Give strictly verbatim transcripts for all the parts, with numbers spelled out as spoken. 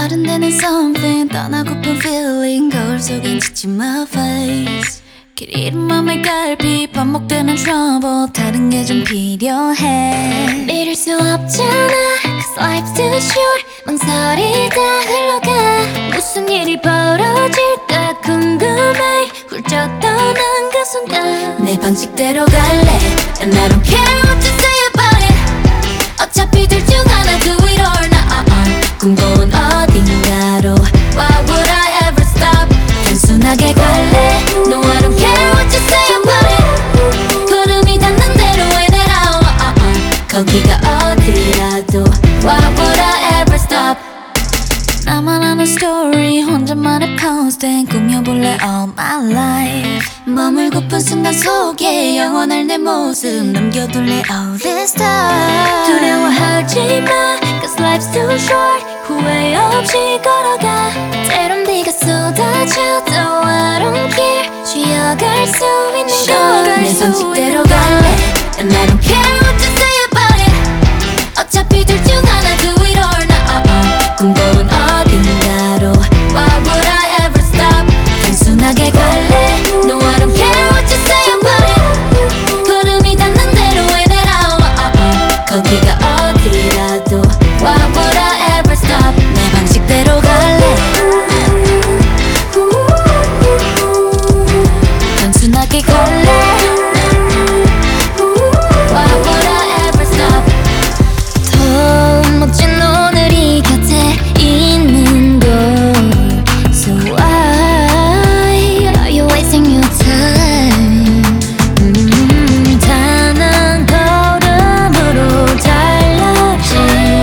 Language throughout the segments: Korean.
아른대는 something 떠나고픈 feeling 거울 속엔 지친 my face 길 잃은 맘의 갈피 반복되는 trouble 다른 게 좀 필요해 믿을 수 없잖아 cause life's too short 망설이 다 흘러가 무슨 일이 벌어질까 궁금해 훌쩍 떠난 그 순간 내 방식대로 갈래 And I don't care what you say about it 어차피 둘 중 하나 do it or not 꿈꿔온 어딘가로 Why would I ever stop 단순하게 갈래 No I don't care what you say about it 걸음이 닿는 대로 in and out uh -uh. 거기가 어디라도 Why would I ever stop 나만 아는 story 혼자만의 posting 꾸며볼래 all my life 머물고픈 순간 속에 영원할 내 모습 남겨둘래 all this time 두려워하지 마 Cause life's too short 후회 없이 걸어가 때론 네가 쏟아져도 I don't care 쉬어갈 수 있는 건 내 방식대로 갈래 And I don't care what you say about it 어차피 둘 중 하나 do it or not uh -uh. 꿈꿔온 어딘가로 Why would I ever stop 단순하게 갈래 No I don't care what you say about it 걸음이 닿는 대로 in and out uh -uh. 거기가 어디라도 Why would I ever stop 내 방식대로 갈래 단순하게 갈래 Why would I ever stop 더 멋진 오늘이 곁에 있는 걸 So why are you wasting your time 음, 단 한 걸음으로 달라진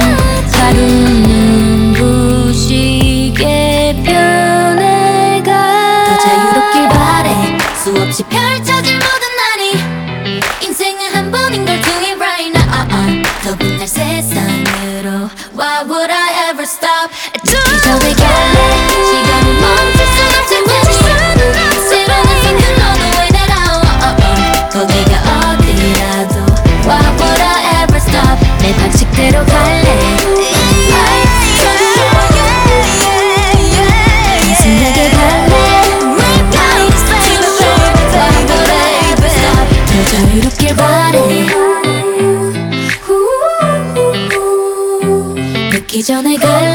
하루는 부시게 변해가 더 자유롭길 바래 수없이 펼쳐질 모든 날이 인생은 한 번인 걸 do it right now uh -uh. 더 빛날 세상으로 Why would I ever stop 죽기 전에 갈래 시간을 멈출 순 없을 테니 새로운 선 흘러도 in and out uh -uh. 거기가 어디라도 Why would I ever stop 내 방식대로 갈래 단순하게 갈래 더 자유롭길 바래 늦기 전에 갈래